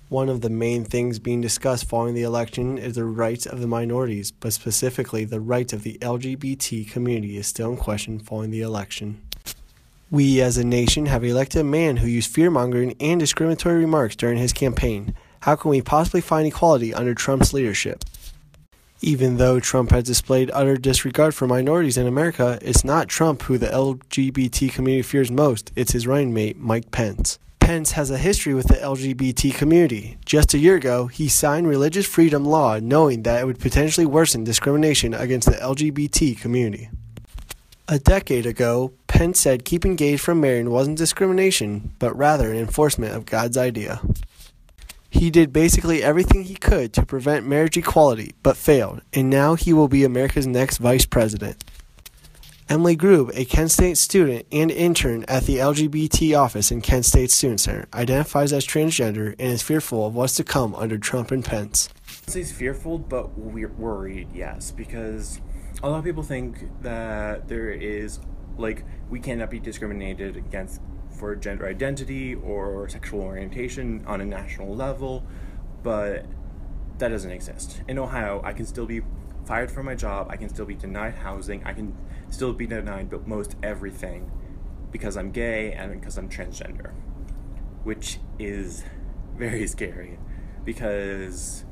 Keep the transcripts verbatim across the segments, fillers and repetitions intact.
One of the main things being discussed following the election is the rights of the minorities, but specifically the rights of the L G B T community is still in question following the election. We as a nation have elected a man who used fear-mongering and discriminatory remarks during his campaign. How can we possibly find equality under Trump's leadership? Even though Trump has displayed utter disregard for minorities in America, it's not Trump who the L G B T community fears most, it's his running mate, Mike Pence. Pence has a history with the L G B T community. Just a year ago, he signed religious freedom law knowing that it would potentially worsen discrimination against the L G B T community. A decade ago, Pence said keeping gays from marrying wasn't discrimination, but rather an enforcement of God's idea. He did basically everything he could to prevent marriage equality, but failed, and now he will be America's next vice president. Emily Grube, a Kent State student and intern at the L G B T office in Kent State Student Center, identifies as transgender and is fearful of what's to come under Trump and Pence. He's fearful, but we're worried, yes, because a lot of people think that there is, like, we cannot be discriminated against for gender identity or sexual orientation on a national level, but that doesn't exist. In Ohio, I can still be fired from my job, I can still be denied housing, I can still be denied but most everything because I'm gay and because I'm transgender, which is very scary because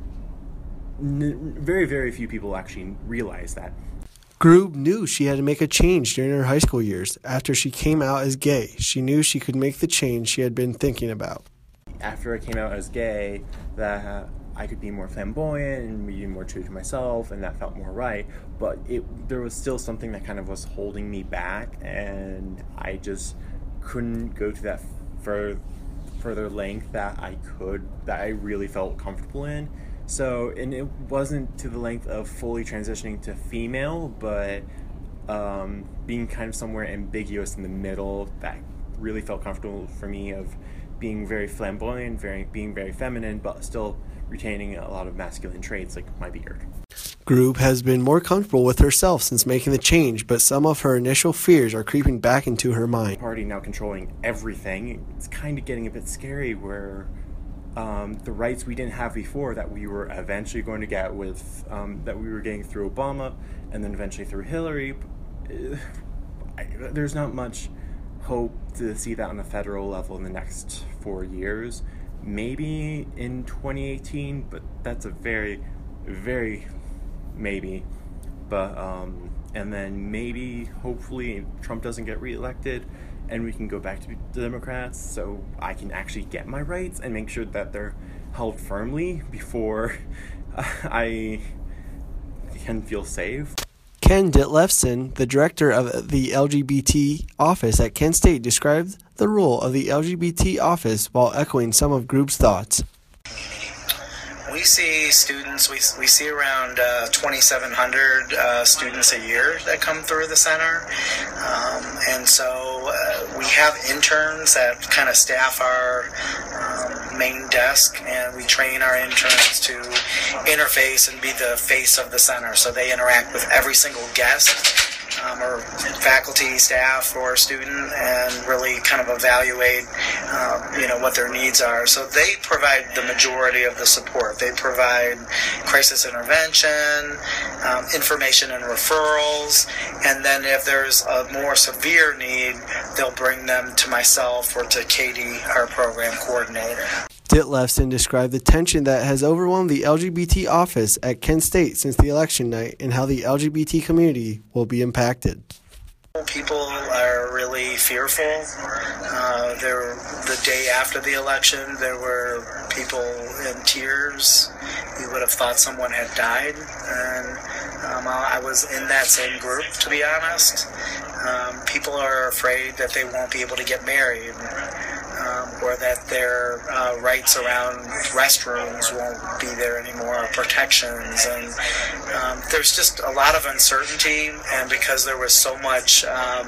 n- very, very few people actually realize that. Grube knew she had to make a change during her high school years. After she came out as gay, she knew she could make the change she had been thinking about. After I came out as gay, that I could be more flamboyant and be more true to myself, and that felt more right, but it there was still something that kind of was holding me back, and I just couldn't go to that fur, further length that I could, that I really felt comfortable in. So, and it wasn't to the length of fully transitioning to female, but um, being kind of somewhere ambiguous in the middle that really felt comfortable for me, of being very flamboyant, very being very feminine, but still retaining a lot of masculine traits like my beard. Grube has been more comfortable with herself since making the change, but some of her initial fears are creeping back into her mind. Party now controlling everything, it's kind of getting a bit scary where Um, the rights we didn't have before that we were eventually going to get with, um, that we were getting through Obama and then eventually through Hillary, uh, I, there's not much hope to see that on a federal level in the next four years. Maybe in twenty eighteen, but that's a very, very maybe. But, um, and then maybe, hopefully, Trump doesn't get reelected, and we can go back to the Democrats so I can actually get my rights and make sure that they're held firmly before I can feel safe. Ken Ditlevson, the director of the L G B T office at Kent State, described the role of the L G B T office while echoing some of Grube's thoughts. We see students, we, we see around uh, twenty-seven hundred uh, students a year that come through the center. Um, and so uh, we have interns that kind of staff our um, main desk, and we train our interns to interface and be the face of the center. So they interact with every single guest, um, or faculty, staff, or student, and really kind of evaluate, um, you know, what their needs are. So they provide the majority of the support. They provide crisis intervention, um, information and referrals, and then if there's a more severe need, they'll bring them to myself or to Katie, our program coordinator. Ditlevson described the tension that has overwhelmed the L G B T office at Kent State since the election night and how the L G B T community will be impacted. People are really fearful. Uh, there, the day after the election, there were people in tears. You would have thought someone had died, and um, I was in that same group, to be honest. Um, people are afraid that they won't be able to get married, um, or that their uh, rights around restrooms won't be there anymore, protections, and um, there's just a lot of uncertainty, and because there was so much um,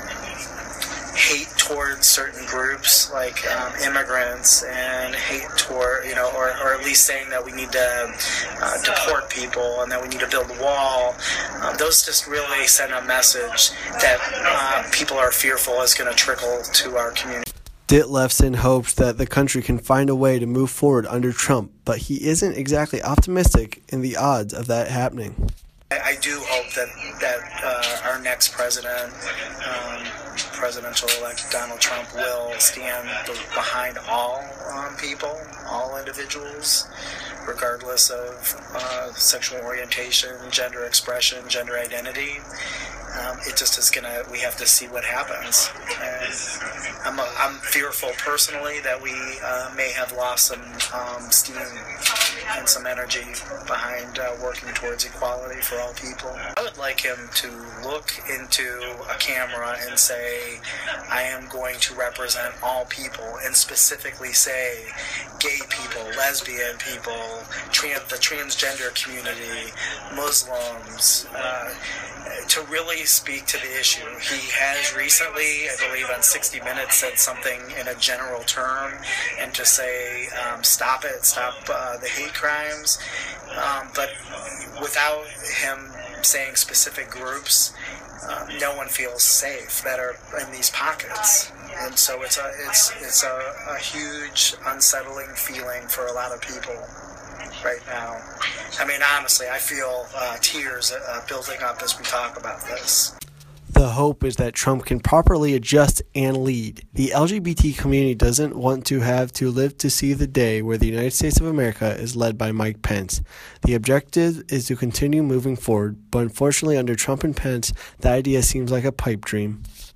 hate towards certain groups like um, immigrants, and hate toward, you know, or, or at least saying that we need to uh, deport people and that we need to build a wall. Um, those just really send a message that uh, people are fearful is going to trickle to our community. Ditlevson hopes that the country can find a way to move forward under Trump, but he isn't exactly optimistic in the odds of that happening. I do hope that that uh, our next president, um, presidential-elect Donald Trump, will stand behind all um, people, all individuals, regardless of uh, sexual orientation, gender expression, gender identity. Um, it just is gonna. We have to see what happens. And I'm a, I'm fearful personally that we uh, may have lost some um, steam and some energy behind uh, working towards equality for all people. I would like him to look into a camera and say, "I am going to represent all people," and specifically say, gay people, lesbian people, trans, the transgender community, Muslims. Uh, to really speak to the issue. He has recently, I believe on sixty minutes, said something in a general term, and to say, um, stop it, stop uh, the hate crimes, um, but without him saying specific groups, um, no one feels safe that are in these pockets. And so it's a, it's, it's a, a huge unsettling feeling for a lot of people right now. I mean, honestly, I feel uh, tears uh, building up as we talk about this. The hope is that Trump can properly adjust and lead. The L G B T community doesn't want to have to live to see the day where the United States of America is led by Mike Pence. The objective is to continue moving forward, but unfortunately under Trump and Pence, the idea seems like a pipe dream.